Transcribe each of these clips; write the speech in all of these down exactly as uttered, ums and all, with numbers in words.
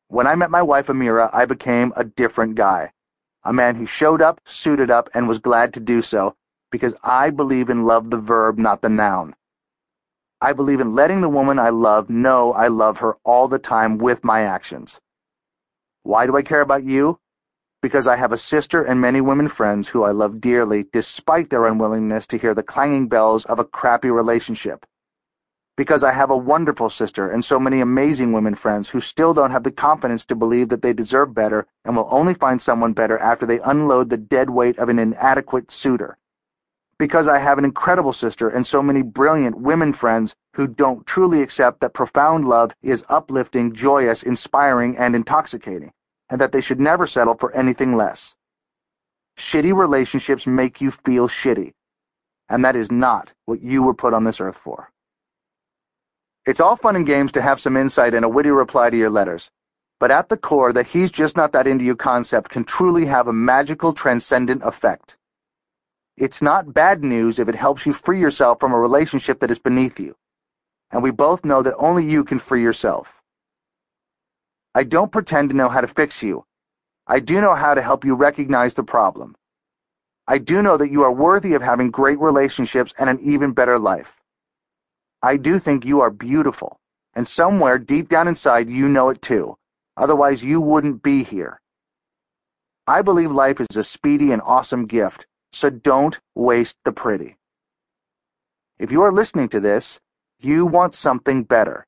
When I met my wife Amira, I became a different guy. A man who showed up, suited up, and was glad to do so, because I believe in love the verb, not the noun. I believe in letting the woman I love know I love her all the time with my actions. Why do I care about you? Because I have a sister and many women friends who I love dearly despite their unwillingness to hear the clanging bells of a crappy relationship. Because I have a wonderful sister and so many amazing women friends who still don't have the confidence to believe that they deserve better and will only find someone better after they unload the dead weight of an inadequate suitor. Because I have an incredible sister and so many brilliant women friends who don't truly accept that profound love is uplifting, joyous, inspiring, and intoxicating, and that they should never settle for anything less. Shitty relationships make you feel shitty, and that is not what you were put on this earth for. It's all fun and games to have some insight and a witty reply to your letters, but at the core, the he's just not that into you concept can truly have a magical, transcendent effect. It's not bad news if it helps you free yourself from a relationship that is beneath you, and we both know that only you can free yourself. I don't pretend to know how to fix you. I do know how to help you recognize the problem. I do know that you are worthy of having great relationships and an even better life. I do think you are beautiful, and somewhere deep down inside you know it too. Otherwise you wouldn't be here. I believe life is a speedy and awesome gift, so don't waste the pretty. If you are listening to this, you want something better.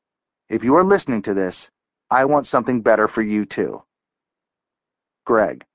If you are listening to this, I want something better for you too. Greg.